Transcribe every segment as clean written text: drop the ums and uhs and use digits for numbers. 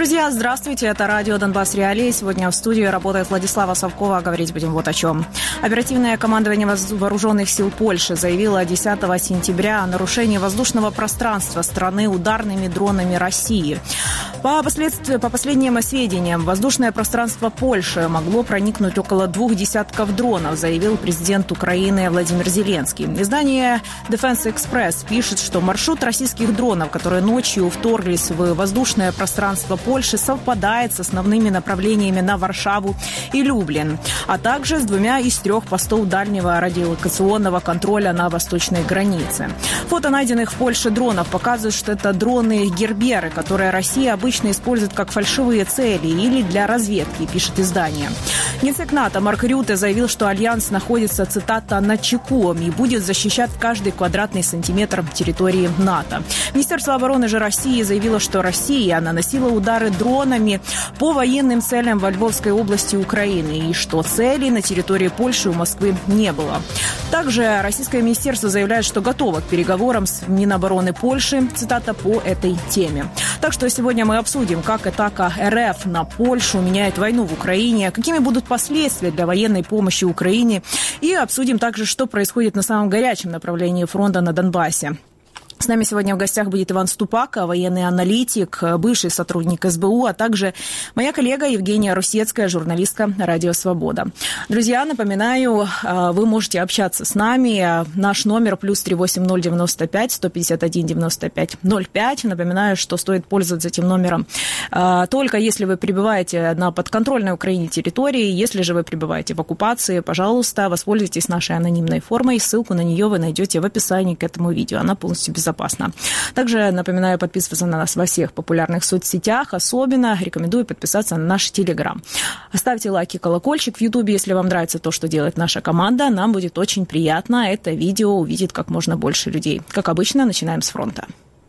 Друзья, здравствуйте. Это радио «Донбасс Реалии». Сегодня в студии работает Владислава Совкова. Говорить будем вот о чем. Оперативное командование вооруженных сил Польши заявило 10 сентября о нарушении воздушного пространства страны ударными дронами России. По последним сведениям, в воздушное пространство Польши могло проникнуть около 2 десятков дронов, заявил президент Украины Владимир Зеленский. Издание Defense Express пишет, что маршрут российских дронов, которые ночью вторглись в воздушное пространство Польши, совпадает с основными направлениями на Варшаву и Люблин, а также с 2 из 3 постов дальнего радиолокационного контроля на восточной границе. Фото найденных в Польше дронов показывают, что это дроны Герберы, которые Россия обычно использует как фальшивые цели или для разведки, пишет издание. Генсек НАТО Марк Рютте заявил, что Альянс находится, цитата, на чеку и будет защищать каждый квадратный сантиметр территории НАТО. Министерство обороны же России заявило, что Россия наносила удары дронами по военным целям во Львовской области Украины и что целей на территории Польши у Москвы не было. Также российское министерство заявляет, что готово к переговорам с Минобороны Польши, цитата, по этой теме. Так что сегодня мы обсудим, как атака РФ на Польшу меняет войну в Украине, какими будут последствия для военной помощи Украине, и обсудим также, что происходит на самом горячем направлении фронта на Донбассе. С нами сегодня в гостях будет Иван Ступак, военный аналитик, бывший сотрудник СБУ, а также моя коллега Евгения Русецкая, журналистка «Радио Свобода». Друзья, напоминаю, вы можете общаться с нами. Наш номер +3 8095 151 95 05. Напоминаю, что стоит пользоваться этим номером только если вы пребываете на подконтрольной Украине территории. Если же вы пребываете в оккупации, пожалуйста, воспользуйтесь нашей анонимной формой. Ссылку на нее вы найдете в описании к этому видео. Она полностью безопасна. Также напоминаю подписываться на нас во всех популярных соцсетях. Особенно рекомендую подписаться на наш Телеграм. Ставьте лайки, колокольчик в Ютубе, если вам нравится то, что делает наша команда. Нам будет очень приятно это видео увидеть как можно больше людей. Как обычно, начинаем с фронта.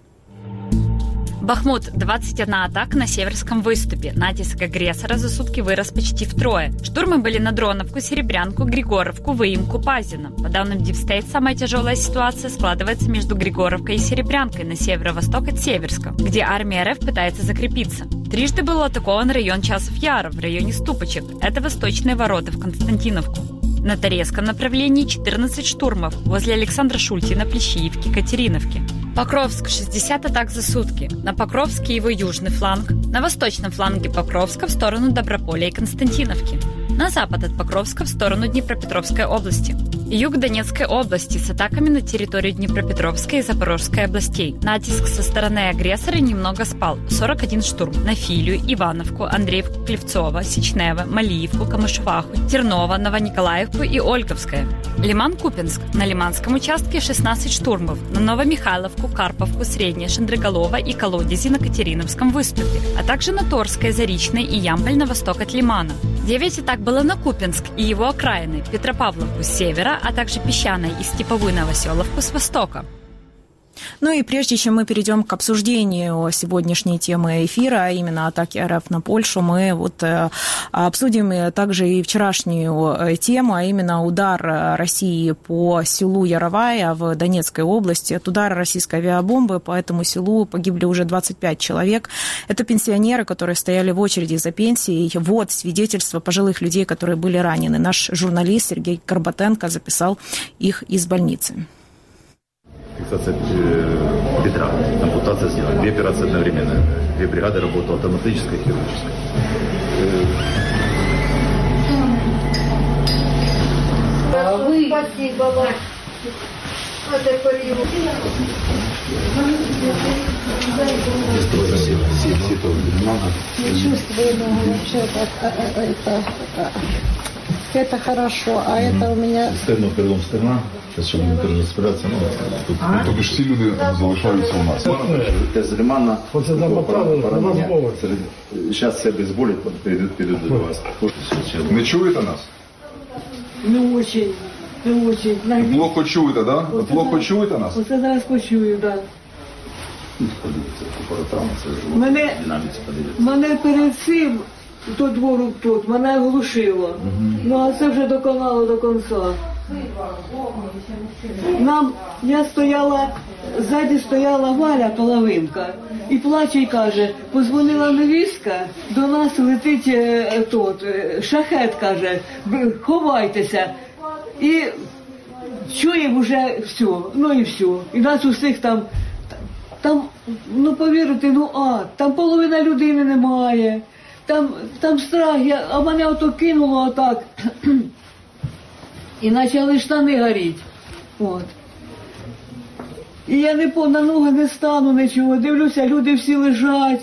Бахмут. 21 атака на Северском выступе. Натиск агрессора за сутки вырос почти втрое. Штурмы были на Дроновку, Серебрянку, Григоровку, Выемку, Пазино. По данным Дипстейт, самая тяжелая ситуация складывается между Григоровкой и Серебрянкой на северо-восток от Северска, где армия РФ пытается закрепиться. Трижды был атакован район Часов Яра в районе Ступочек. Это восточные ворота в Константиновку. На Торецком направлении 14 штурмов возле Александра Шультина, Плещеевки, Катериновки. Покровск. 60 атак за сутки. На Покровске его южный фланг. На восточном фланге Покровска в сторону Доброполя и Константиновки. На запад от Покровска в сторону Днепропетровской области. Юг Донецкой области с атаками на территорию Днепропетровской и Запорожской областей. Натиск со стороны агрессора немного спал. 41 штурм на Филию, Ивановку, Андреевку, Клевцово, Сечнево, Малиевку, Камышеваху, Терново, Новониколаевку и Ольговское. Лиман-Купинск. На Лиманском участке 16 штурмов. На Новомихайловку, Карповку, Среднее, Шендроголово и Колодези на Катериновском выступе. А также на Торское, Заречное и Ямполь на восток от Лимана. 9 атак было на Купинск и его окраины, Петропавловку с севера, а также Песчаной и Степовую Новоселовку с востока. Ну и прежде чем мы перейдем к обсуждению сегодняшней темы эфира, а именно атаки РФ на Польшу, мы обсудим также и вчерашнюю тему, а именно удар России по селу Яровая в Донецкой области. От удара российской авиабомбы по этому селу погибли уже 25 человек. Это пенсионеры, которые стояли в очереди за пенсией. Вот свидетельства пожилых людей, которые были ранены. Наш журналист Сергей Горбатенко записал их из больницы. Фиксация бедра, ампутация сделана, 2 операции одновременно, 2 бригады работают, автоматическая и хирургическая. Спасибо вам. А теперь его. Здесь тоже все тоже много. Я чувствую, вообще это хорошо, а это у меня... Стерно, перелом стерна. Сейчас ще будемо розбиратися. Тобто ж всі люди залишаються у нас. Тест Лимана. Оце нам направили, у нас мова. Зараз все обезболять, підуть до вас. Не чуєте нас? Не очень, не очень. Плохо чуєте, да? Плохо чуєте нас? Оце зараз почую, так. Мене перед цим до двору тут, мене глушило. Ну, а це вже доконало до кінця. Ззаді стояла Валя Половинка і плаче і каже, позвонила невістка, до нас летить шахет, каже, ховайтеся. І чуємо вже все, ну і все. І нас усіх там, ну повірите, там половина людини немає, там страх, а мене ото кинуло отак, і почали штани горіти. От. І я на ноги не стану нічого, дивлюся, люди всі лежать.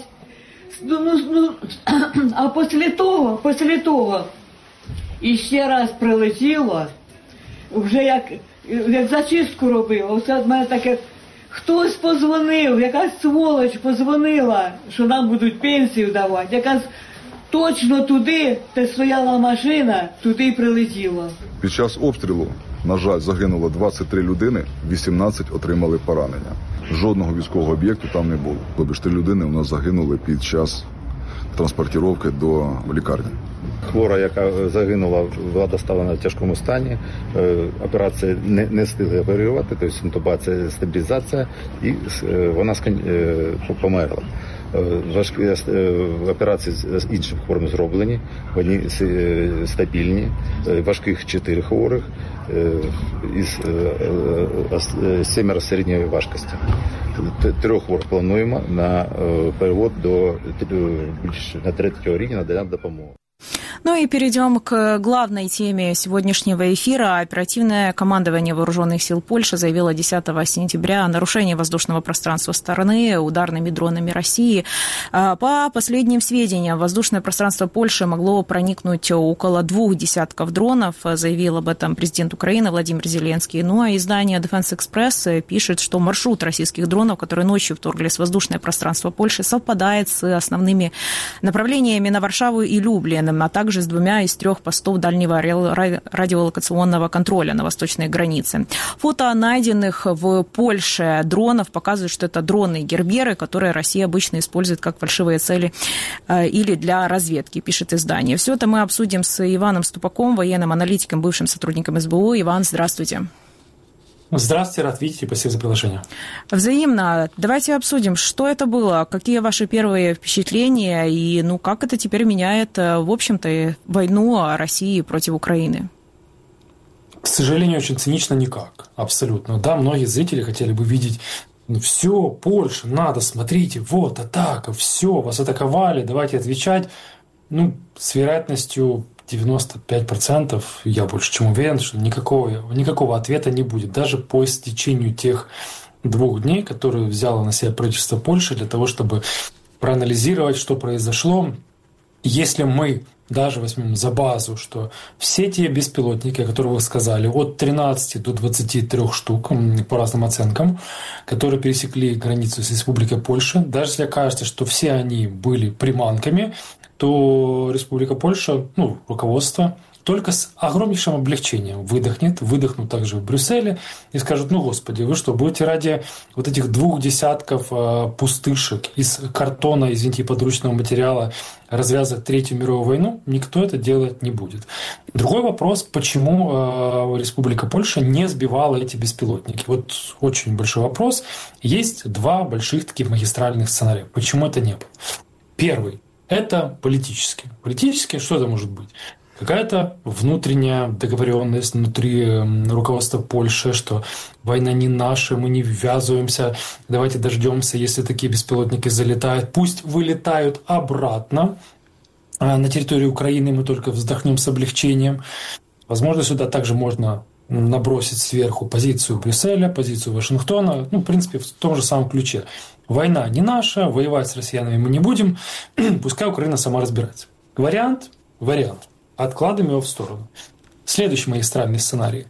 А після того, і ще раз прилетіло, вже як зачистку робила, оце в мене таке, хтось позвонив, якась сволоч позвонила, що нам будуть пенсію давати, якась точно туди, де стояла машина, туди й прилетіло. Під час обстрілу, на жаль, загинуло 23 людини, 18 отримали поранення. Жодного військового об'єкту там не було. Тобто 3 людини у нас загинули під час транспортировки до лікарні. Хвора, яка загинула, була доставлена в тяжкому стані. Операція не встигли оперувати, тобто інтубація, стабілізація, і вона померла. Важкі операції з іншим хворим зроблені, вони стабільні, важких 4 хворих, із 7 середньої важкості. 3 хворих плануємо на перевод на 3-го рівня надання допомоги. Ну и перейдем к главной теме сегодняшнего эфира. Оперативное командование Вооруженных сил Польши заявило 10 сентября о нарушении воздушного пространства страны ударными дронами России. По последним сведениям, в воздушное пространство Польши могло проникнуть около 2 десятков дронов, заявил об этом президент Украины Владимир Зеленский. Ну а издание Defense Express пишет, что маршрут российских дронов, которые ночью вторглись в воздушное пространство Польши, совпадает с основными направлениями на Варшаву и Люблин, а также с 2 из 3 постов дальнего радиолокационного контроля на восточной границе. Фото найденных в Польше дронов показывают, что это дроны-герберы, которые Россия обычно использует как фальшивые цели или для разведки, пишет издание. Все это мы обсудим с Иваном Ступаком, военным аналитиком, бывшим сотрудником СБУ. Иван, здравствуйте. Здравствуйте, рад видеть и спасибо за приглашение. Взаимно. Давайте обсудим, что это было, какие ваши первые впечатления и как это теперь меняет, в общем-то, войну России против Украины. К сожалению, очень цинично никак. Абсолютно. Да, многие зрители хотели бы видеть, все, Польша, надо, смотрите, вот атака, все, вас атаковали, давайте отвечать. С вероятностью 95%, я больше чем уверен, что никакого ответа не будет. Даже по истечению тех 2 дней, которые взяло на себя правительство Польши для того, чтобы проанализировать, что произошло. Если мы даже возьмем за базу, что все те беспилотники, которые вы сказали, от 13 до 23 штук, по разным оценкам, которые пересекли границу с Республикой Польша, даже если окажется, что все они были приманками, то Республика Польша, руководство, только с огромнейшим облегчением выдохнут также в Брюсселе и скажут, Господи, вы что, будете ради вот этих 2 десятков пустышек из картона, извините, подручного материала развязывать Третью мировую войну? Никто это делать не будет. Другой вопрос, почему Республика Польша не сбивала эти беспилотники? Вот очень большой вопрос. Есть 2 больших таких магистральных сценария. Почему это не было? Первый. Это политический. Политически что это может быть? Какая-то внутренняя договоренность внутри руководства Польши, что война не наша, мы не ввязываемся, давайте дождемся, если такие беспилотники залетают, пусть вылетают обратно на территорию Украины, мы только вздохнем с облегчением. Возможно, сюда также можно набросить сверху позицию Брюсселя, позицию Вашингтона, в принципе, в том же самом ключе. Война не наша, воевать с россиянами мы не будем, пускай Украина сама разбирается. Вариант. Откладываем его в сторону. Следующий магистральный сценарий.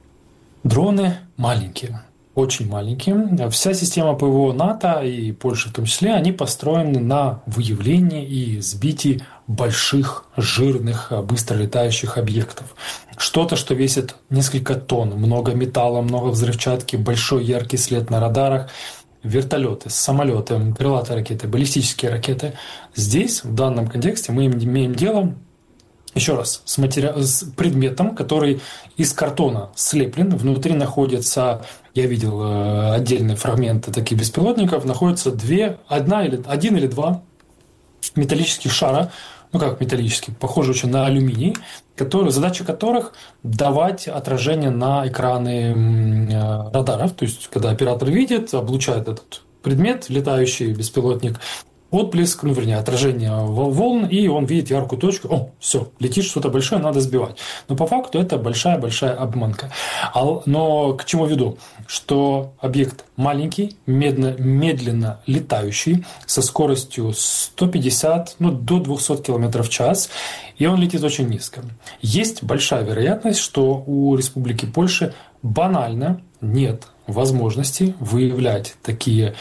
Дроны маленькие, очень маленькие. Вся система ПВО НАТО и Польши в том числе, они построены на выявлении и сбитии больших, жирных, быстро летающих объектов. Что-то, что весит несколько тонн, много металла, много взрывчатки, большой яркий след на радарах, вертолеты, самолеты, крылатые ракеты, баллистические ракеты. Здесь, в данном контексте, мы имеем дело Еще раз, с предметом, который из картона слеплен, внутри находится, я видел отдельные фрагменты таких беспилотников, находится один или два металлических шара, ну как металлические, похожи очень на алюминий, задача которых давать отражение на экраны радаров, то есть когда оператор видит, облучает этот предмет, летающий беспилотник, отблеск, отражение волн, и он видит яркую точку. Все, летит что-то большое, надо сбивать. Но по факту это большая-большая обманка. Но к чему веду? Что объект маленький, медленно летающий, со скоростью 150 до 200 км в час, и он летит очень низко. Есть большая вероятность, что у Республики Польша банально нет возможности выявлять такие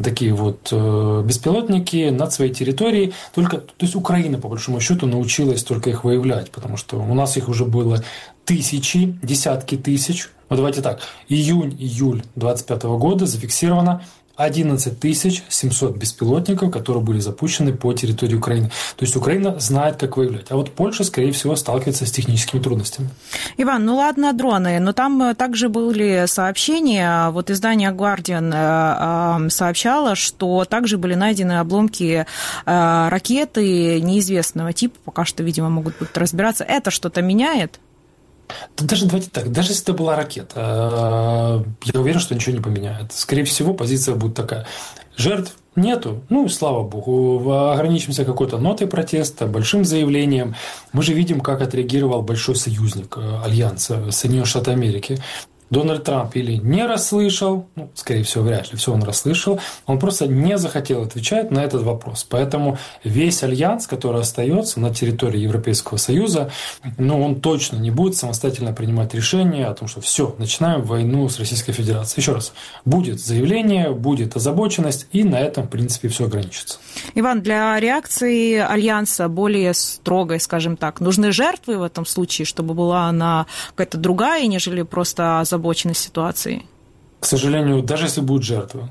беспилотники над своей территорией. То есть Украина, по большому счету, научилась только их выявлять, потому что у нас их уже было тысячи, десятки тысяч. Давайте так, июнь-июль 2025 года зафиксировано 11 700 беспилотников, которые были запущены по территории Украины. То есть Украина знает, как выявлять. А вот Польша, скорее всего, сталкивается с техническими трудностями. Иван, ладно, дроны, но там также были сообщения. Вот издание Guardian сообщало, что также были найдены обломки ракеты неизвестного типа. Пока что, видимо, могут быть разбираться. Это что-то меняет? Давайте так, даже если это была ракета, я уверен, что ничего не поменяет. Скорее всего, позиция будет такая. Жертв нету, слава богу, ограничимся какой-то нотой протеста, большим заявлением. Мы же видим, как отреагировал большой союзник Альянса, Соединенные Штаты Америки. Дональд Трамп или не расслышал, скорее всего, вряд ли, все он расслышал, он просто не захотел отвечать на этот вопрос. Поэтому весь альянс, который остается на территории Европейского Союза, он точно не будет самостоятельно принимать решение о том, что все, начинаем войну с Российской Федерацией. Еще раз, будет заявление, будет озабоченность, и на этом, в принципе, все ограничится. Иван, для реакции альянса более строгой, скажем так, нужны жертвы в этом случае, чтобы была она какая-то другая, нежели просто озабоченность ситуации? К сожалению, даже если будут жертвы,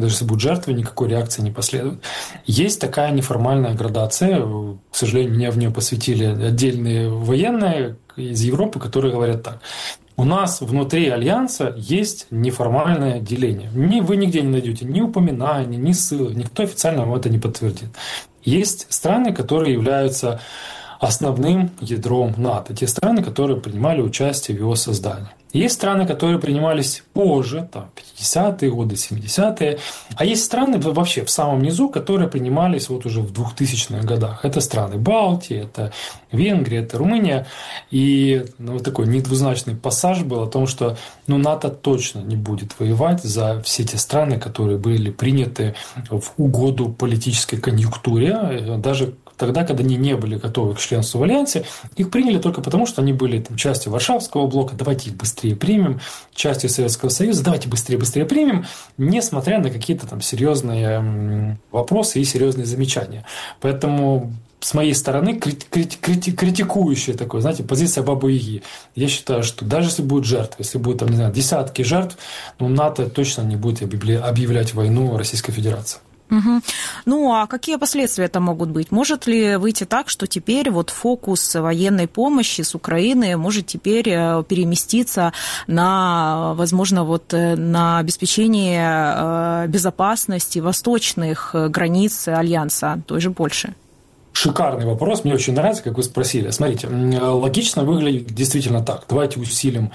никакой реакции не последует. Есть такая неформальная градация. К сожалению, меня в нее посвятили отдельные военные из Европы, которые говорят так. У нас внутри Альянса есть неформальное деление. Вы нигде не найдете ни упоминаний, ни ссылок. Никто официально вам это не подтвердит. Есть страны, которые являются основным ядром НАТО. Те страны, которые принимали участие в его создании. Есть страны, которые принимались позже, 50-е годы, 70-е. А есть страны вообще в самом низу, которые принимались уже в 2000-х годах. Это страны Балтии, это Венгрия, это Румыния. И такой недвузначный пассаж был о том, что НАТО точно не будет воевать за все те страны, которые были приняты в угоду политической конъюнктуре, даже тогда, когда они не были готовы к членству в Альянсе, их приняли только потому, что они были частью Варшавского блока, давайте их быстрее примем, частью Советского Союза, давайте быстрее примем, несмотря на какие-то серьезные вопросы и серьезные замечания. Поэтому с моей стороны критикующая такой, позиция Бабы-Яги. Я считаю, что даже если будут жертвы, если будут десятки жертв, НАТО точно не будет объявлять войну Российской Федерации. Угу. А какие последствия это могут быть? Может ли выйти так, что теперь фокус военной помощи с Украины может теперь переместиться на, возможно, на обеспечение безопасности восточных границ Альянса, той же Польши? Шикарный вопрос, мне очень нравится, как вы спросили. Смотрите, логично выглядит действительно так. Давайте усилим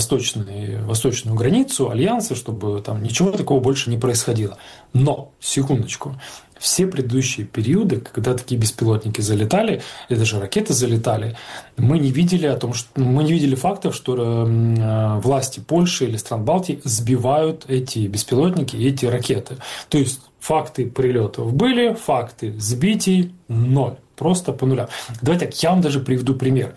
восточную границу Альянса, чтобы ничего такого больше не происходило. Но, секундочку, все предыдущие периоды, когда такие беспилотники залетали, и даже ракеты залетали, мы не видели фактов, что власти Польши или стран Балтии сбивают эти беспилотники и эти ракеты. То есть факты прилетов были, факты сбитий – 0. Просто по нулям. Давайте так, я вам даже приведу пример.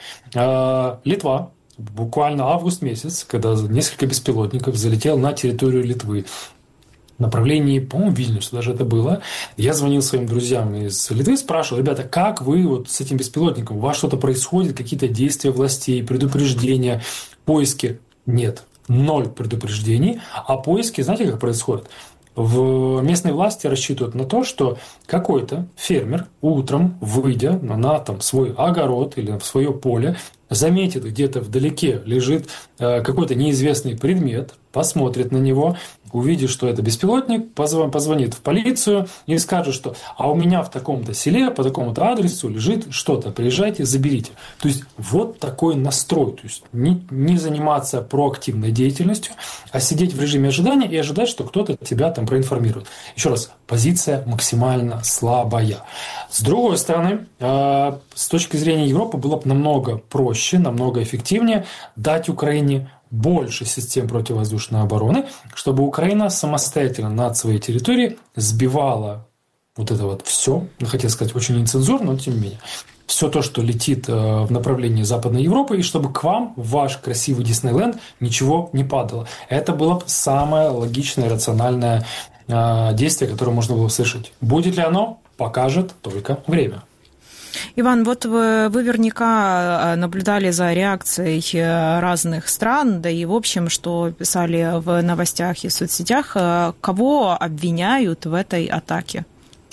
Литва. Буквально август месяц, когда несколько беспилотников залетел на территорию Литвы. В направлении, по-моему, Вильнюса даже это было. Я звонил своим друзьям из Литвы, спрашивал: ребята, как вы с этим беспилотником? У вас что-то происходит? Какие-то действия властей, предупреждения, поиски? Нет. 0 предупреждений. А поиски, знаете, как происходят? местные власти рассчитывают на то, что какой-то фермер утром, выйдя на там, свой огород или в свое поле, заметит, где-то вдалеке лежит какой-то неизвестный предмет, посмотрит на него, увидит, что это беспилотник, позвонит в полицию и скажет, что «а у меня в таком-то селе по такому-то адресу лежит что-то, приезжайте, заберите». То есть вот такой настрой. То есть не заниматься проактивной деятельностью, а сидеть в режиме ожидания и ожидать, что кто-то тебя там проинформирует. Еще раз, позиция максимально слабая. С другой стороны, с точки зрения Европы было бы намного проще, намного эффективнее дать Украине больше систем противовоздушной обороны, чтобы Украина самостоятельно над своей территорией сбивала вот это вот все, хотел сказать очень нецензурно, но тем не менее, все то, что летит в направлении Западной Европы, и чтобы к вам, в ваш красивый Диснейленд, ничего не падало. Это было бы самое логичное, рациональное действие, которое можно было совершить. Будет ли оно, покажет только время. Иван, вот вы наверняка наблюдали за реакцией разных стран, да и в общем, что писали в новостях и в соцсетях, кого обвиняют в этой атаке?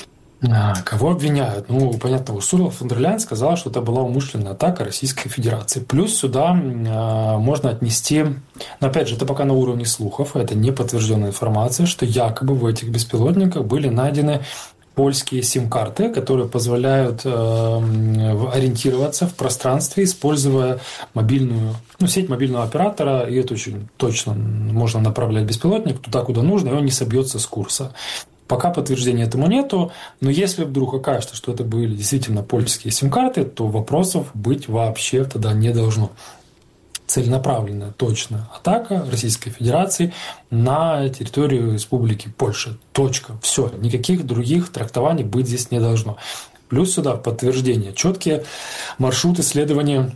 Кого обвиняют? Ну, понятно, Урсула фон дер Ляйен сказала, что это была умышленная атака Российской Федерации. Плюс сюда можно отнести, но опять же, это пока на уровне слухов, это не подтвержденная информация, что якобы в этих беспилотниках были найдены польские сим-карты, которые позволяют ориентироваться в пространстве, используя сеть мобильного оператора, и это очень точно можно направлять беспилотник туда, куда нужно, и он не собьется с курса. Пока подтверждения этому нету, но если вдруг окажется, что это были действительно польские сим-карты, то вопросов быть вообще тогда не должно. Целенаправленная, точная атака Российской Федерации на территорию Республики Польша. Точка. Все. Никаких других трактований быть здесь не должно. Плюс сюда подтверждение. Четкие маршруты следования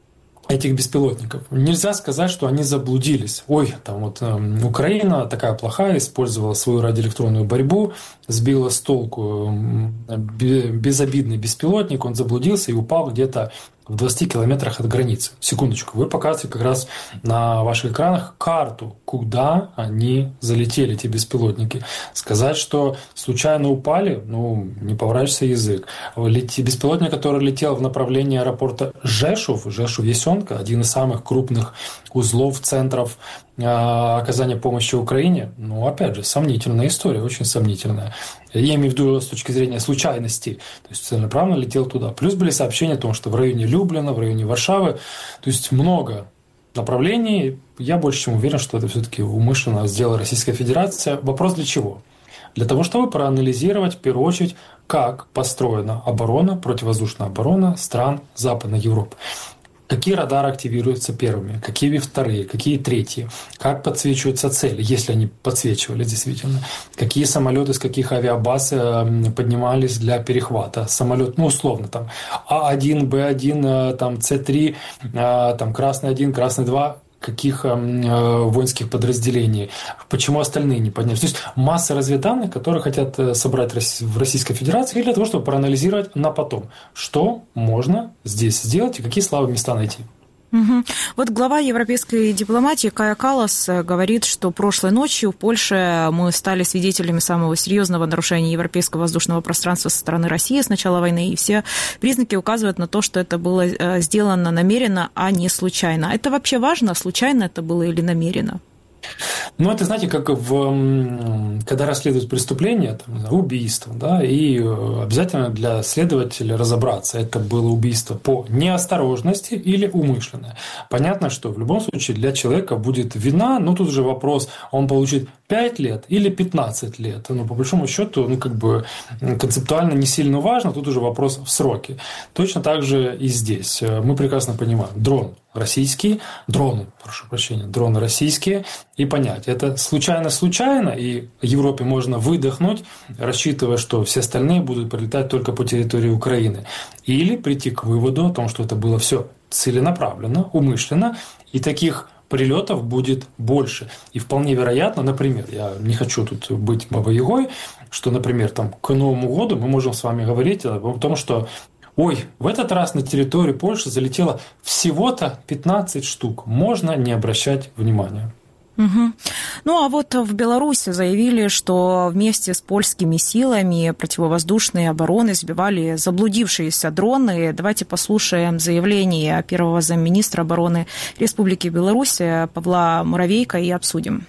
этих беспилотников. Нельзя сказать, что они заблудились. Ой, там вот Украина такая плохая, использовала свою радиоэлектронную борьбу, сбила с толку безобидный беспилотник, он заблудился и упал где-то в 20 километрах от границы. Секундочку, вы показываете как раз на ваших экранах карту, куда они залетели, эти беспилотники. Сказать, что случайно упали, не поворачивается язык. Беспилотник, который летел в направлении аэропорта Жешув-Ясёнка, один из самых крупных узлов, центров оказания помощи Украине, опять же, сомнительная история, очень сомнительная. Я имею в виду с точки зрения случайности, то есть целенаправленно летел туда. Плюс были сообщения о том, что в районе Люблина, в районе Варшавы, то есть много направлений. Я больше чем уверен, что это все-таки умышленно сделала Российская Федерация. Вопрос для чего? Для того, чтобы проанализировать, в первую очередь, как построена оборона, противовоздушная оборона стран Западной Европы. Какие радары активируются первыми, какие вторые, какие третьи, как подсвечиваются цели, если они подсвечивали действительно, какие самолеты с каких авиабаз поднимались для перехвата. Самолет, условно, там А1, Б1, там С3, там Красный 1, Красный 2, каких воинских подразделений, почему остальные не поднялись. То есть масса разведданных, которые хотят собрать в Российской Федерации для того, чтобы проанализировать на потом, что можно здесь сделать и какие слабые места найти. Угу. Вот глава европейской дипломатии Кая Каллас говорит, что прошлой ночью в Польше мы стали свидетелями самого серьезного нарушения европейского воздушного пространства со стороны России с начала войны, и все признаки указывают на то, что это было сделано намеренно, а не случайно. Это вообще важно, случайно это было или намеренно? Это, знаете, как когда расследуют преступление, убийство, да, и обязательно для следователя разобраться, это было убийство по неосторожности или умышленное. Понятно, что в любом случае для человека будет вина, тут же вопрос, он получит 5 лет или 15 лет. По большому счету, концептуально не сильно важно, тут уже вопрос в сроке. Точно так же и здесь. Мы прекрасно понимаем, дроны российские, и понять, это случайно, и Европе можно выдохнуть, рассчитывая, что все остальные будут прилетать только по территории Украины. Или прийти к выводу о том, что это было все целенаправленно, умышленно, и таких прилетов будет больше. И вполне вероятно, например, я не хочу тут быть бабой-ягой, что, например, к Новому году мы можем с вами говорить о том, что в этот раз на территорию Польши залетело всего-то 15 штук. Можно не обращать внимания. Угу. Ну, а вот в Беларуси заявили, что вместе с польскими силами противовоздушной обороны сбивали заблудившиеся дроны. Давайте послушаем заявление первого замминистра обороны Республики Беларусь Павла Муравейка и обсудим.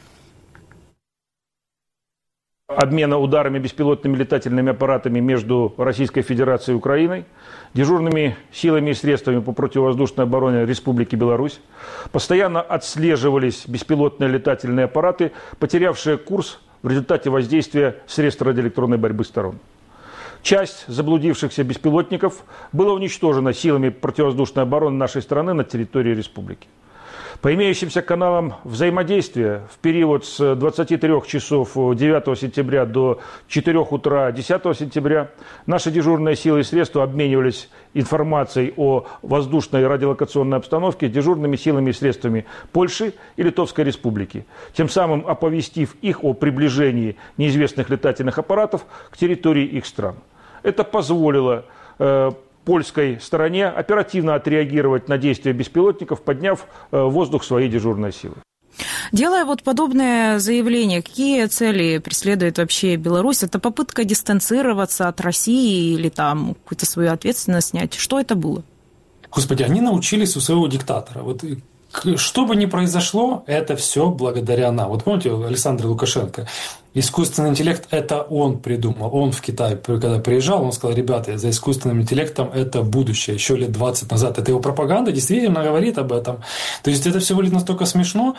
Обмена ударами беспилотными летательными аппаратами между Российской Федерацией и Украиной, дежурными силами и средствами по противовоздушной обороне Республики Беларусь постоянно отслеживались беспилотные летательные аппараты, потерявшие курс в результате воздействия средств радиоэлектронной борьбы сторон. Часть заблудившихся беспилотников была уничтожена силами противовоздушной обороны нашей страны на территории республики. По имеющимся каналам взаимодействия в период с 23 часов 9 сентября до 4 утра 10 сентября наши дежурные силы и средства обменивались информацией о воздушной радиолокационной обстановке с дежурными силами и средствами Польши и Литовской Республики, тем самым оповестив их о приближении неизвестных летательных аппаратов к территории их стран. Это позволило польской стороне оперативно отреагировать на действия беспилотников, подняв в воздух свои дежурные силы. Делая вот подобное заявление, какие цели преследует вообще Беларусь? Это попытка дистанцироваться от России или там какую-то свою ответственность снять? Что это было? Господи, они научились у своего диктатора. Вот что бы ни произошло, это все благодаря нам. Вот помните, Александр Лукашенко, искусственный интеллект – это он придумал. Он в Китай, когда приезжал, он сказал: ребята, за искусственным интеллектом это будущее, еще лет 20 назад. Это его пропаганда действительно говорит об этом. То есть это все выглядит настолько смешно.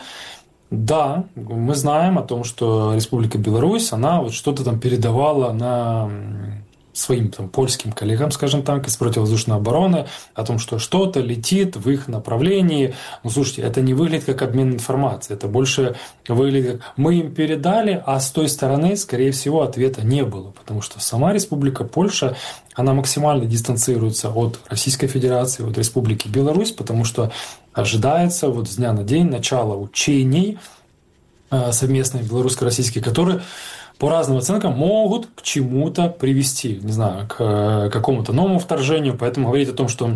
Да, мы знаем о том, что Республика Беларусь, она вот что-то там передавала на своим там польским коллегам, скажем так, из противовоздушной обороны, о том, что что-то летит в их направлении. Ну, слушайте, это не выглядит как обмен информацией, это больше выглядит как мы им передали, а с той стороны, скорее всего, ответа не было, потому что сама Республика Польша, она максимально дистанцируется от Российской Федерации, от Республики Беларусь, потому что ожидается вот с дня на день начало учений совместных белорусско-российских, которые по разным оценкам могут к чему-то привести, не знаю, к какому-то новому вторжению. Поэтому говорить о том, что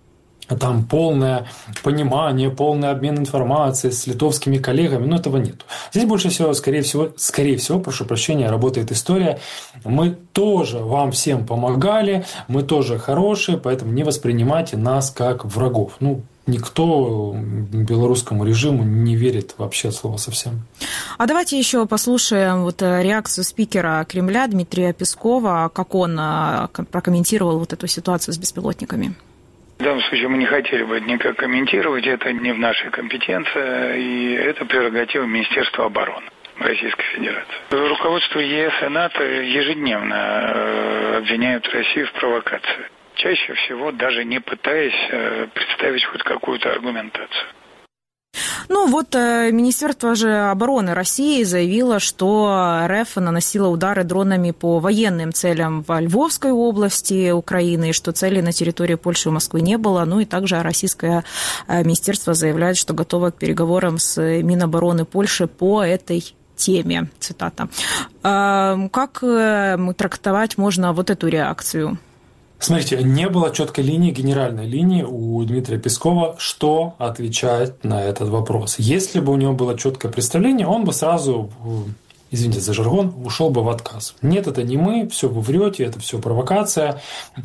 там полное понимание, полный обмен информацией с литовскими коллегами, ну, этого нет. Здесь больше всего, скорее всего, прошу прощения, работает история. Мы тоже вам всем помогали, мы тоже хорошие, поэтому не воспринимайте нас как врагов. Ну, никто белорусскому режиму не верит вообще от слова совсем. А давайте еще послушаем вот реакцию спикера Кремля Дмитрия Пескова, как он прокомментировал вот эту ситуацию с беспилотниками. В данном случае мы не хотели бы это никак комментировать, это не в нашей компетенции, и это прерогатива Министерства обороны Российской Федерации. Руководство ЕС и НАТО ежедневно обвиняют Россию в провокации, чаще всего даже не пытаясь представить хоть какую-то аргументацию. Ну вот Министерство же обороны России заявило, что РФ наносила удары дронами по военным целям в Львовской области Украины, и что целей на территории Польши и Москвы не было. Ну и также российское министерство заявляет, что готово к переговорам с Минобороны Польши по этой теме. Цитата. Как трактовать можно вот эту реакцию? Смотрите, не было четкой линии, генеральной линии у Дмитрия Пескова, что отвечать на этот вопрос. Если бы у него было четкое представление, он бы сразу, извините за жаргон, ушел бы в отказ. Нет, это не мы, все вы врете, это все провокация.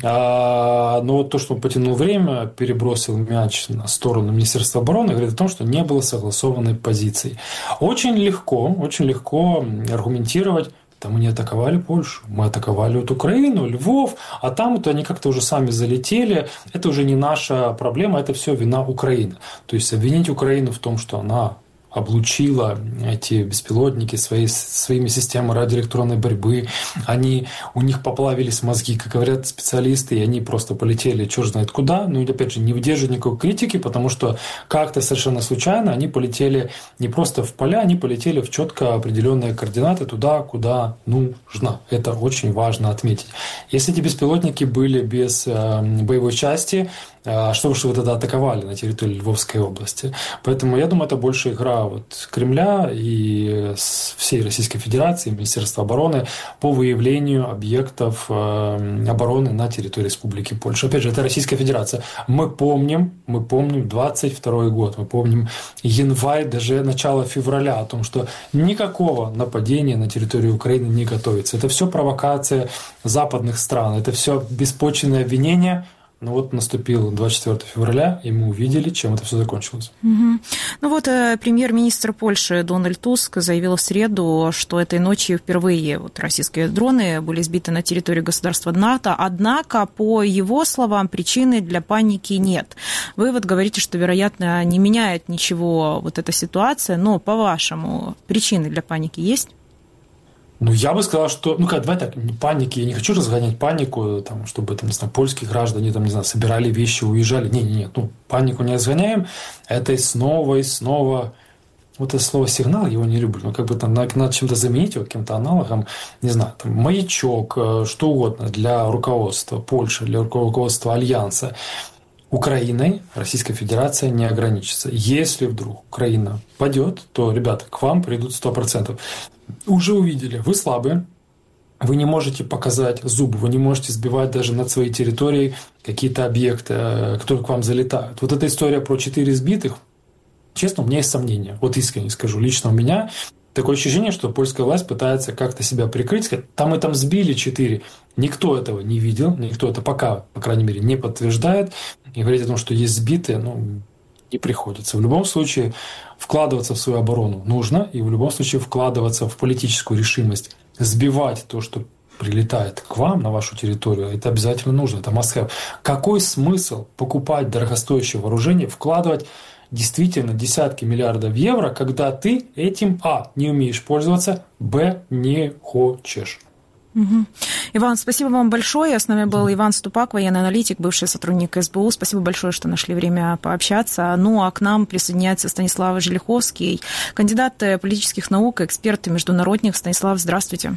Но вот то, что он потянул время, перебросил мяч на сторону Министерства обороны, говорит о том, что не было согласованной позиции. Очень легко аргументировать. Там мы не атаковали Польшу, мы атаковали вот Украину, Львов, а там вот они как-то уже сами залетели. Это уже не наша проблема, это все вина Украины. То есть обвинить Украину в том, что она облучила эти беспилотники своими системами радиоэлектронной борьбы, у них поплавились мозги, как говорят специалисты, и они просто полетели черт знает куда. Ну и опять же не выдерживают никакой критики, потому что как-то совершенно случайно они полетели не просто в поля, они полетели в четко определенные координаты туда, куда нужно. Это очень важно отметить. Если эти беспилотники были без боевой части, что вы тогда атаковали на территории Львовской области? Поэтому я думаю, это больше игра рука Кремля и всей Российской Федерации, Министерства обороны по выявлению объектов обороны на территории Республики Польша. Опять же, это Российская Федерация. Мы помним 22 год, мы помним январь, даже начало февраля, о том, что никакого нападения на территорию Украины не готовится. Это все провокация западных стран, это все беспочвенное обвинение. Но наступил 24 февраля, и мы увидели, чем это все закончилось. Угу. Премьер-министр Польши Дональд Туск заявил в среду, что этой ночью впервые российские дроны были сбиты на территории государства НАТО, однако, по его словам, причины для паники нет. Вы говорите, что, вероятно, не меняет ничего эта ситуация, но, по-вашему, причины для паники есть? Я бы сказал, что... давай так, паники. Я не хочу разгонять панику, чтобы, польские граждане, собирали вещи, уезжали. Нет. Панику не разгоняем. Это и снова... Это слово «сигнал», его не люблю. Надо чем-то заменить его, каким-то аналогом. Не знаю, маячок, что угодно для руководства Польши, для руководства Альянса. Украиной Российская Федерация не ограничится. Если вдруг Украина падет, то, ребята, к вам придут 100%. Уже увидели, вы слабые, вы не можете показать зубы, вы не можете сбивать даже над своей территорией какие-то объекты, которые к вам залетают. Эта история про 4 сбитых, честно, у меня есть сомнения. Искренне скажу, лично у меня такое ощущение, что польская власть пытается как-то себя прикрыть, сказать, там сбили 4. Никто этого не видел, никто это пока, по крайней мере, не подтверждает. И говорить о том, что есть сбитые, не приходится. В любом случае, вкладываться в свою оборону нужно, и в любом случае вкладываться в политическую решимость, сбивать то, что прилетает к вам на вашу территорию, это обязательно нужно, это must have. Какой смысл покупать дорогостоящее вооружение, вкладывать действительно десятки миллиардов евро, когда ты этим, не умеешь пользоваться, не хочешь? Угу. Иван, спасибо вам большое. С нами был Иван Ступак, военный аналитик, бывший сотрудник СБУ. Спасибо большое, что нашли время пообщаться. А к нам присоединяется Станислав Желиховский, кандидат политических наук, эксперт и международник. Станислав, здравствуйте.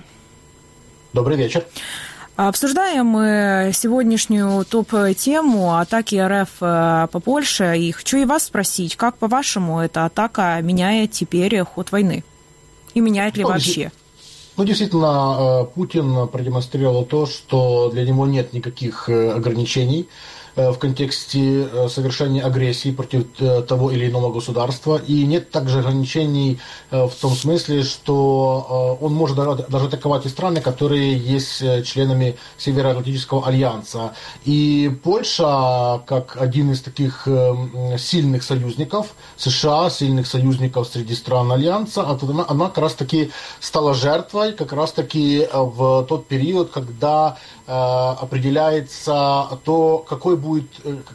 Добрый вечер. Обсуждаем мы сегодняшнюю топ-тему атаки РФ по Польше. И хочу и вас спросить, как, по-вашему, эта атака меняет теперь ход войны? И меняет ли вообще? Действительно, Путин продемонстрировал то, что для него нет никаких ограничений в контексте совершения агрессии против того или иного государства. И нет также ограничений в том смысле, что он может даже атаковать и страны, которые есть членами Североатлантического альянса. И Польша, как один из таких сильных союзников США, сильных союзников среди стран альянса, она как раз таки стала жертвой как раз таки в тот период, когда определяется то, какой будет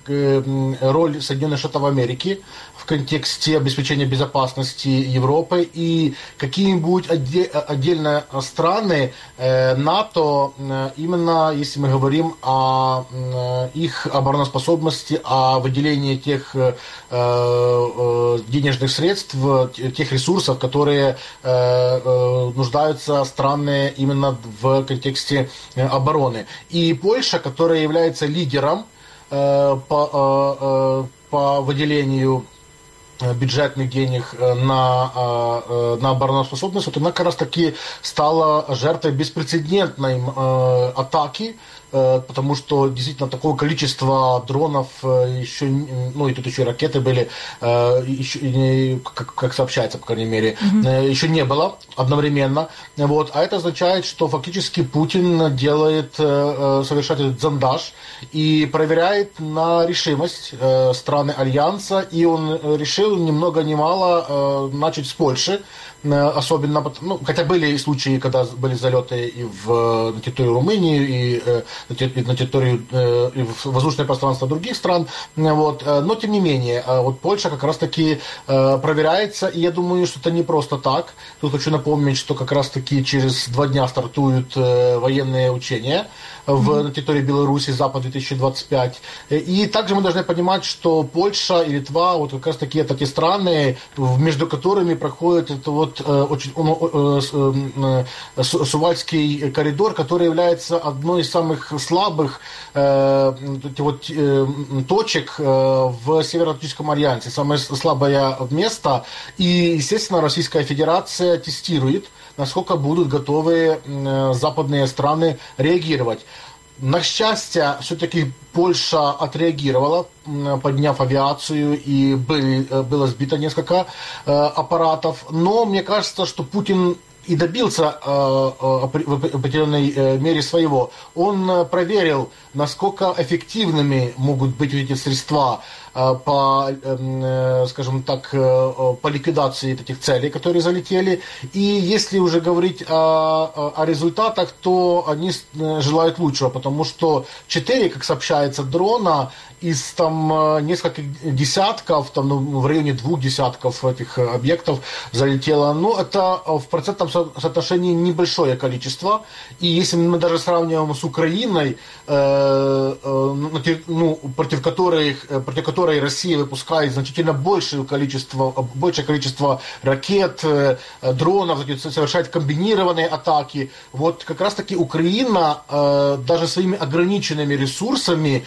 роль Соединенных Штатов Америки в контексте обеспечения безопасности Европы и какие будут отдельно страны НАТО, именно если мы говорим о их обороноспособности, о выделении тех денежных средств, тех ресурсов, которые нуждаются страны именно в контексте обороны. И Польша, которая является лидером по выделению бюджетных денег на обороноспособность, вот она как раз таки стала жертвой беспрецедентной атаки, потому что действительно такого количества дронов еще, и тут еще и ракеты были, еще, как сообщается, по крайней мере, еще не было одновременно. А это означает, что фактически Путин совершает этот зондаж и проверяет на решимость страны Альянса, и он решил ни много ни мало начать с Польши, особенно, хотя были случаи, когда были залеты и на территорию Румынии, и на территорию и в воздушное пространство других стран, но тем не менее, Польша как раз таки проверяется, и я думаю, что это не просто так. Тут хочу напомнить, что как раз таки через 2 дня стартуют военные учения на территории Беларуси, Запад-2025. И также мы должны понимать, что Польша и Литва, как раз таки это те страны, между которыми проходит это вот Сувальский коридор, который является одной из самых слабых точек в Североатлантическом альянсе, самое слабое место. И, естественно, Российская Федерация тестирует, насколько будут готовы западные страны реагировать. На счастье, все-таки Польша отреагировала, подняв авиацию, и было сбито несколько аппаратов. Но мне кажется, что Путин и добился в определенной мере своего. Он проверил, насколько эффективными могут быть эти средства по, скажем так, по ликвидации этих целей, которые залетели. И если уже говорить о результатах, то они желают лучшего, потому что 4, как сообщается, дрона из там нескольких десятков, там, в районе 2 десятков этих объектов залетело. Но это в процентном соотношении небольшое количество. И если мы даже сравниваем с Украиной, против которой Россия выпускает значительно большее количество ракет, дронов, совершает комбинированные атаки. Вот как раз таки Украина даже своими ограниченными ресурсами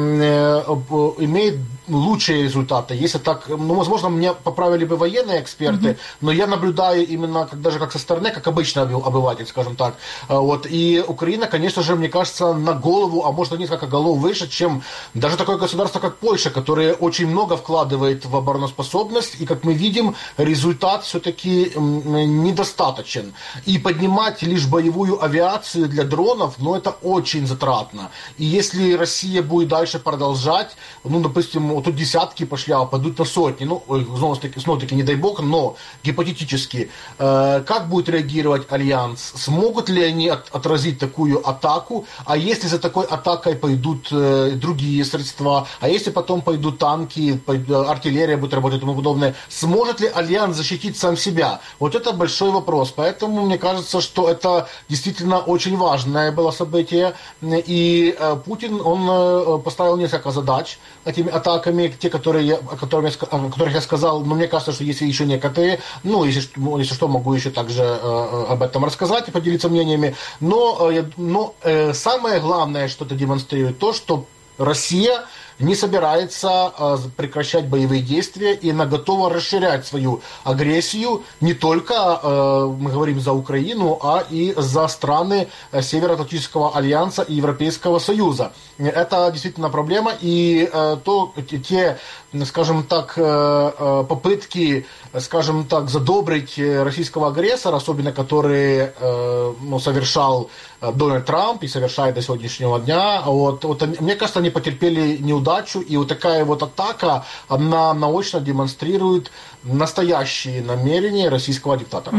имеет лучшие результаты. Если так, возможно, меня поправили бы военные эксперты, но я наблюдаю именно даже как со стороны, как обычный обыватель, скажем так. Вот. И Украина, конечно же, мне кажется, на голову, а может, на несколько голов выше, чем даже такое государство, как Польша, которое очень много вкладывает в обороноспособность, и, как мы видим, результат все-таки недостаточен. И поднимать лишь боевую авиацию для дронов, это очень затратно. И если Россия будет дальше продолжать, допустим, вот тут десятки пошли, а пойдут на сотни, снова-таки, не дай бог, но гипотетически, как будет реагировать Альянс? Смогут ли они отразить такую атаку? А если за такой атакой пойдут другие средства? А если потом пойдут танки, артиллерия будет работать и тому подобное? Сможет ли Альянс защитить сам себя? Вот это большой вопрос. Поэтому мне кажется, что это действительно очень важное было событие. И Путин, он поставил несколько задач этими атаками, те, о которых я сказал. Но мне кажется, что есть еще некоторые. Если что, могу еще также об этом рассказать и поделиться мнениями. Но самое главное, что это демонстрирует, то, что Россия не собирается прекращать боевые действия, и она готова расширять свою агрессию не только, мы говорим, за Украину, а и за страны Североатлантического альянса и Европейского Союза. Это действительно проблема, и те, скажем так, попытки, скажем так, задобрить российского агрессора, особенно который совершал Дональд Трамп и совершает до сегодняшнего дня, мне кажется, они потерпели неудачу, и вот такая вот атака, она наочно демонстрирует настоящие намерения российского диктатора.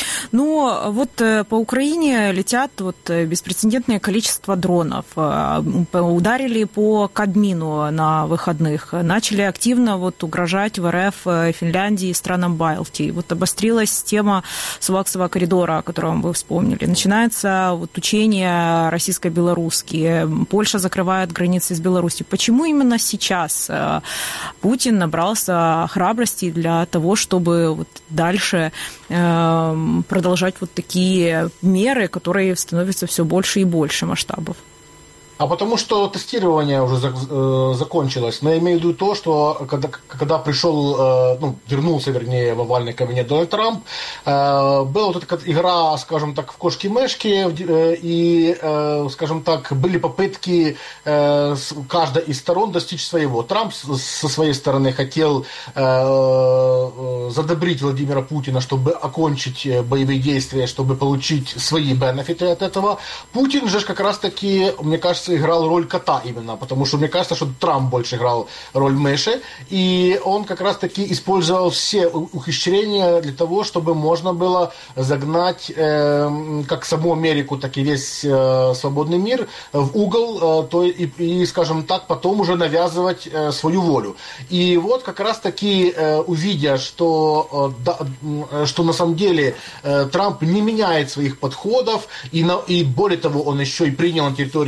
По Украине летят беспрецедентное количество дронов. Ударили по Кабмину на выходных. Начали активно угрожать в РФ, Финляндии и странам Балтии. Обострилась тема Сувальского коридора, о котором вы вспомнили. Начинается учения российско-белорусские. Польша закрывает границы с Беларусью. Почему именно сейчас Путин набрался храбрости для того, чтобы дальше продолжать такие меры, которые становятся все больше и больше масштабов? А потому что тестирование уже закончилось. Но я имею в виду то, что когда вернулся в овальный кабинет Дональд Трамп, была такая игра, скажем так, в кошки-мешки, и, скажем так, были попытки каждой из сторон достичь своего. Трамп со своей стороны хотел задобрить Владимира Путина, чтобы окончить боевые действия, чтобы получить свои бенефиты от этого. Путин же как раз-таки, мне кажется, играл роль кота именно, потому что мне кажется, что Трамп больше играл роль мыши, и он как раз-таки использовал все ухищрения для того, чтобы можно было загнать как саму Америку, так и весь свободный мир в угол, и, скажем так, потом уже навязывать свою волю. И вот как раз-таки, увидя, что на самом деле Трамп не меняет своих подходов, и более того, он еще и принял на территории США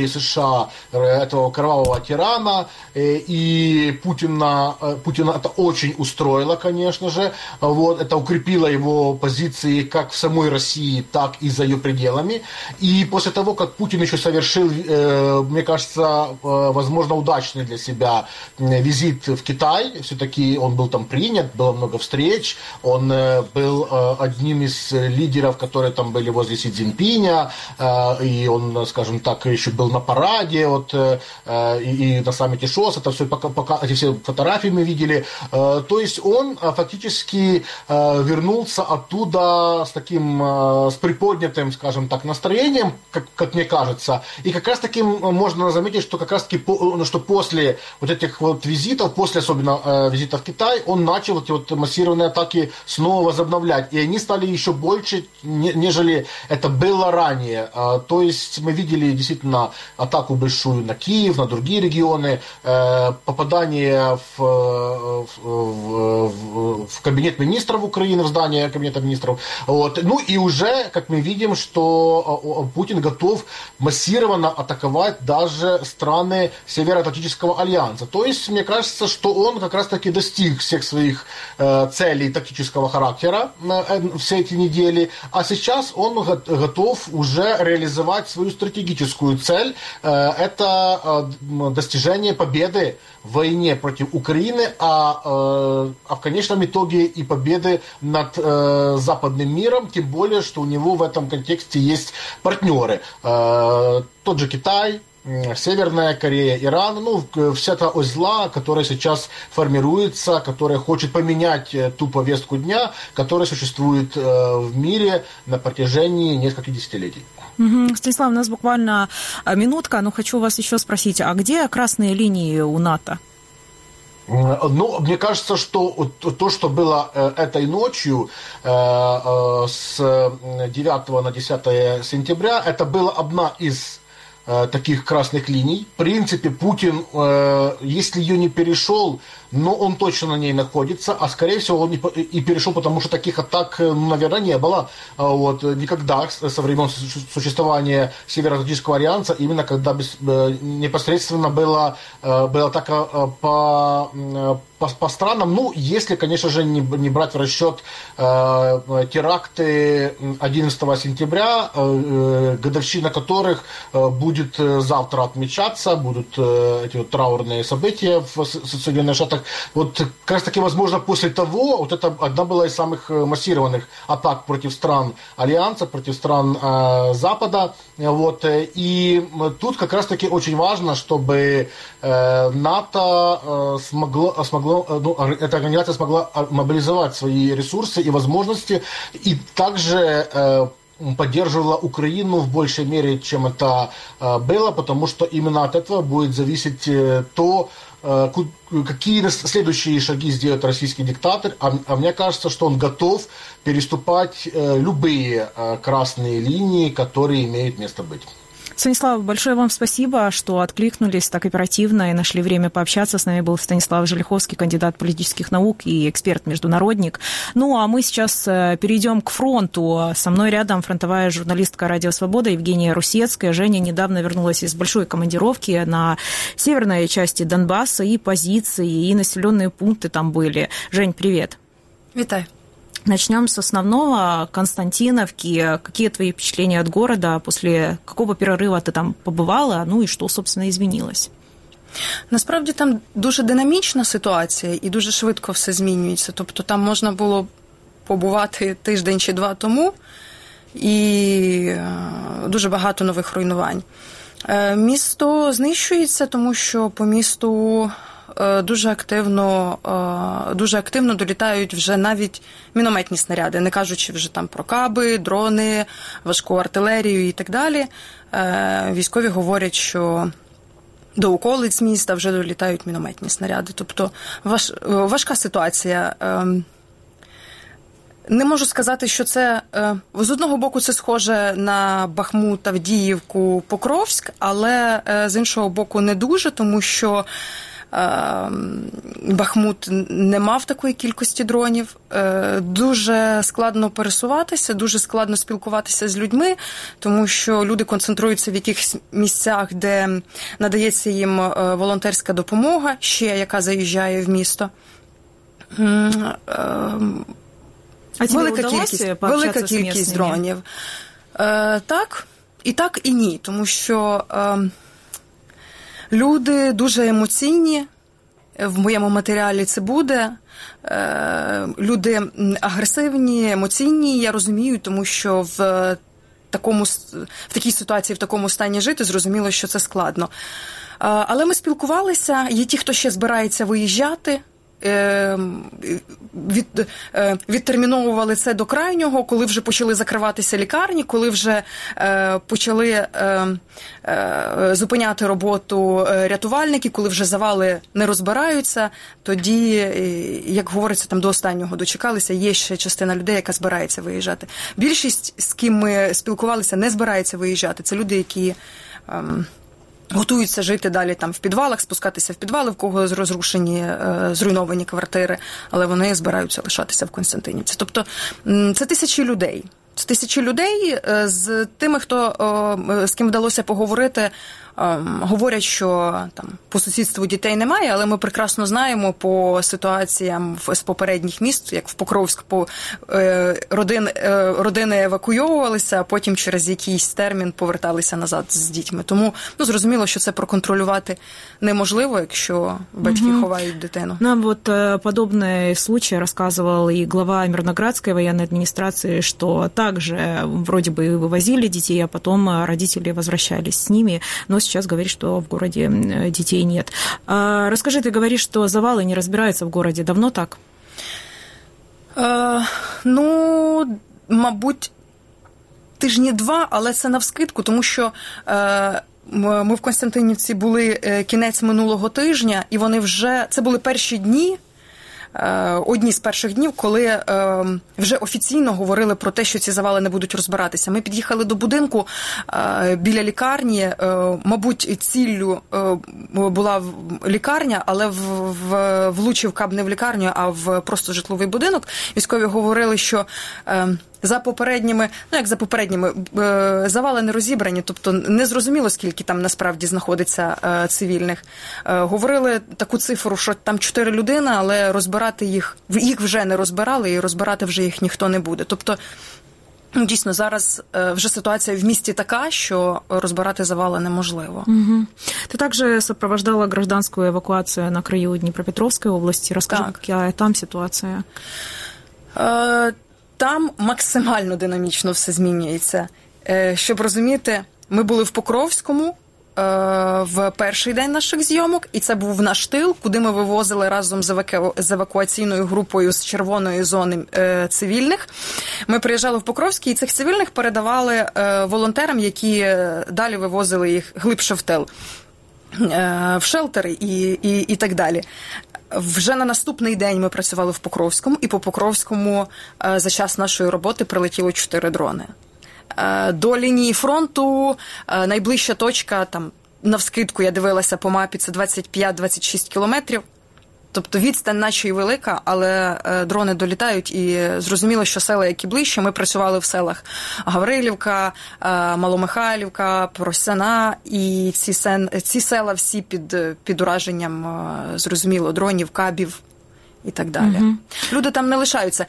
за этого кровавого тирана, и Путина это очень устроило, конечно же, вот, это укрепило его позиции как в самой России, так и за ее пределами, и после того, как Путин еще совершил, мне кажется, возможно, удачный для себя визит в Китай, все-таки он был там принят, было много встреч, он был одним из лидеров, которые там были возле Си Цзиньпиня, и он, скажем так, еще был на параде, вот, и на саммите ШОС, это все, пока эти все фотографии мы видели, то есть он фактически вернулся оттуда с таким, с приподнятым, скажем так, настроением, как мне кажется, и как раз таки можно заметить, что как раз таки, что после вот этих вот визитов, после особенно визита в Китай, он начал эти вот массированные атаки снова возобновлять, и они стали еще больше, нежели это было ранее. То есть мы видели действительно атаку большую на Киев, на другие регионы, попадание в кабинет министров Украины, в здание кабинета министров. Вот. Ну и уже, как мы видим, что Путин готов массированно атаковать даже страны Североатлантического альянса. То есть, мне кажется, что он как раз-таки достиг всех своих целей тактического характера все эти недели, а сейчас он готов уже реализовать свою стратегическую цель. Это достижение победы в войне против Украины, а в конечном итоге и победы над западным миром, тем более, что у него в этом контексте есть партнеры. Тот же Китай, Северная Корея, Иран, ну, вся та ось зла, которая сейчас формируется, которая хочет поменять ту повестку дня, которая существует в мире на протяжении нескольких десятилетий. Станислав, у нас буквально минутка, но хочу вас еще спросить, а где красные линии у НАТО? Ну, мне кажется, что то, что было этой ночью с 9 на 10 сентября, это была одна из таких красных линий. В принципе, Путин, если ее не перешел, но он точно на ней находится, а скорее всего он и перешел, потому что таких атак, наверное, не было вот, никогда со времен существования Североатлантического альянса, именно когда непосредственно была атака по странам, ну, если, конечно же, не брать в расчет теракты 11 сентября, годовщина которых будет завтра отмечаться, будут эти вот траурные события в Соединенных Штатах. Вот как раз таки, возможно, после того, вот это одна была из самых массированных атак против стран Альянса, против стран Запада. Вот, и тут как раз таки очень важно, чтобы НАТО эта организация смогла мобилизовать свои ресурсы и возможности, и также поддерживала Украину в большей мере, чем это было, потому что именно от этого будет зависеть то, какие следующие шаги сделает российский диктатор, а мне кажется, что он готов переступать любые красные линии, которые имеют место быть. Станислав, большое вам спасибо, что откликнулись так оперативно и нашли время пообщаться. С нами был Станислав Желиховский, кандидат политических наук и эксперт-международник. Ну, а мы сейчас перейдем к фронту. Со мной рядом фронтовая журналистка «Радио Свобода» Евгения Русецкая. Женя недавно вернулась из большой командировки на северной части Донбасса, и позиции, и населенные пункты там были. Жень, привет. Витаю. Начнем с основного, Константиновки. Какие твои впечатления от города? После какого перерива ти там побувала? Ну і що, собственно, і змінилось? Насправді там дуже динамічна ситуація і дуже швидко все змінюється. Тобто там можна було побувати тиждень чи два тому, і дуже багато нових руйнувань. Місто знищується, тому що по місту дуже активно долітають вже навіть мінометні снаряди, не кажучи вже там про каби, дрони, важку артилерію і так далі. Військові говорять, що до околиць міста вже долітають мінометні снаряди. Тобто важка ситуація. Не можу сказати, що це, з одного боку, це схоже на Бахмут, Авдіївку, Покровськ, але з іншого боку не дуже, тому що Бахмут не мав такої кількості дронів. Дуже складно пересуватися, дуже складно спілкуватися з людьми, тому що люди концентруються в якихось місцях, де надається їм волонтерська допомога, ще яка заїжджає в місто. Велика кількість дронів. Так, і ні, тому що люди дуже емоційні, в моєму матеріалі це буде, люди агресивні, емоційні, я розумію, тому що в такій ситуації, в такому стані жити, зрозуміло, що це складно. Але ми спілкувалися, є ті, хто ще збирається виїжджати, відтерміновували це до крайнього, коли вже почали закриватися лікарні, коли вже почали зупиняти роботу рятувальники, коли вже завали не розбираються, тоді, як говориться, там до останнього дочекалися, є ще частина людей, яка збирається виїжджати. Більшість, з ким ми спілкувалися, не збирається виїжджати. Це люди, які готуються жити далі там в підвалах, спускатися в підвали, в кого розрушені, зруйновані квартири, але вони збираються лишатися в Костянтинівці. Тобто це тисячі людей. Це тисячі людей, з тими, з ким вдалося поговорити, говорять, що там по сусідству дітей немає, але ми прекрасно знаємо по ситуаціям з попередніх міст, як в Покровськ, родини евакуйовувалися, а потім через якийсь термін поверталися назад з дітьми. Тому зрозуміло, що це проконтролювати неможливо, якщо батьки ховають дитину. Нам вот подобный случай рассказывал и глава Мирноградской военной администрации, что также вроде бы вывозили детей, а потом родители возвращались с ними, но сейчас говорит, что в городе детей нет. Расскажи, ты говоришь, что завалы не разбираются в городе. Давно так? Мабуть, тижні 2, але це навскидку, тому що ми в Костянтинівці були кінець минулого тижня, і вони це були перші дні, одні з перших днів, коли вже офіційно говорили про те, що ці завали не будуть розбиратися. Ми під'їхали до будинку біля лікарні, мабуть, ціллю була лікарня, але влучив каб не в лікарню, а в просто житловий будинок. Військові говорили, що за попередніми, завали не розібрані, тобто не зрозуміло, скільки там насправді знаходиться цивільних. Говорили таку цифру, що там 4 людини, але розбирати їх вже не розбирали, і розбирати вже їх ніхто не буде. Тобто, дійсно, зараз вже ситуація в місті така, що розбирати завали неможливо. Угу. Ты также сопровождала гражданскую эвакуацию на краю Днепропетровской области. Расскажи, какая там ситуация? Там максимально динамічно все змінюється. Щоб розуміти, ми були в Покровському в перший день наших зйомок, і це був наш тил, куди ми вивозили разом з евакуаційною групою з червоної зони цивільних. Ми приїжджали в Покровський, і цих цивільних передавали волонтерам, які далі вивозили їх глибше в тил, в шелтери і так далі. Вже на наступний день ми працювали в Покровському, і по Покровському за час нашої роботи прилетіло 4 дрони. До лінії фронту найближча точка, там навскидку я дивилася по мапі, це 25-26 кілометрів. Тобто відстань наче й велика, але дрони долітають, і зрозуміло, що села, які ближче, ми працювали в селах Гаврилівка, Маломихайлівка, Поросяна, і ці села всі під ураженням, зрозуміло, дронів, кабів і так далі. Угу. Люди там не лишаються.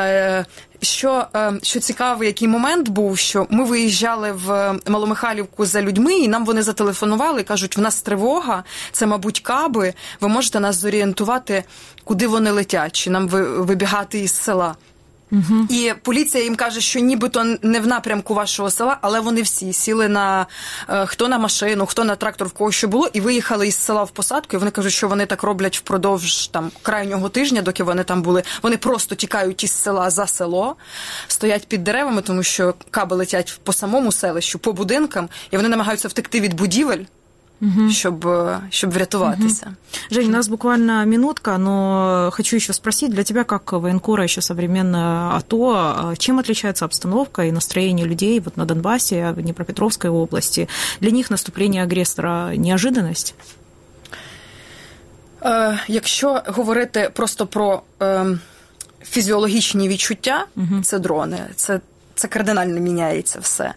Що цікавий, який момент був, що ми виїжджали в Маломихайлівку за людьми, і нам вони зателефонували і кажуть, в нас тривога, це, мабуть, каби, ви можете нас зорієнтувати, куди вони летять, чи нам вибігати із села. Угу. І поліція їм каже, що нібито не в напрямку вашого села, але вони всі сіли хто на машину, хто на трактор, в кого що було, і виїхали із села в посадку, і вони кажуть, що вони так роблять впродовж крайнього тижня, доки вони там були. Вони просто тікають із села за село, стоять під деревами, тому що каби летять по самому селищу, по будинкам, і вони намагаються втекти від будівель, щоб врятуватися. Жень, у нас буквально минутка, но хочу еще спросить, для тебя, как военкора еще современного АТО, чем отличается обстановка и настроение людей вот на Донбассе, в Днепропетровской области? Для них наступление агрессора – неожиданность? Якщо говорити просто про фізіологічні відчуття, це дрони, це кардинально міняється все.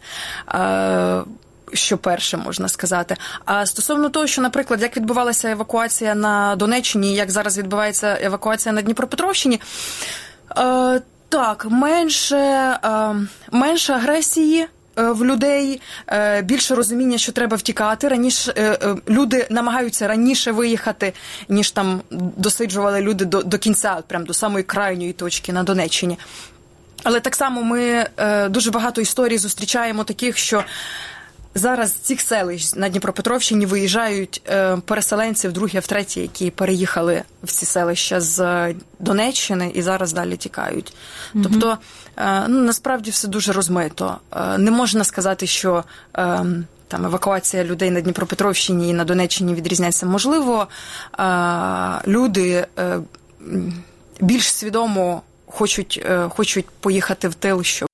Що перше, можна сказати. А стосовно того, що, наприклад, як відбувалася евакуація на Донеччині, як зараз відбувається евакуація на Дніпропетровщині, так, менше агресії в людей, більше розуміння, що треба втікати. Раніше люди намагаються раніше виїхати, ніж там досиджували люди до кінця, прям до самої крайньої точки на Донеччині. Але так само ми дуже багато історій зустрічаємо таких, що зараз з цих селищ на Дніпропетровщині виїжджають переселенці вдруге, втретє, які переїхали в ці селища з Донеччини і зараз далі тікають. Тобто, насправді все дуже розмито. Не можна сказати, що там евакуація людей на Дніпропетровщині і на Донеччині відрізняється. Можливо, люди більш свідомо хочуть поїхати в тил, щоб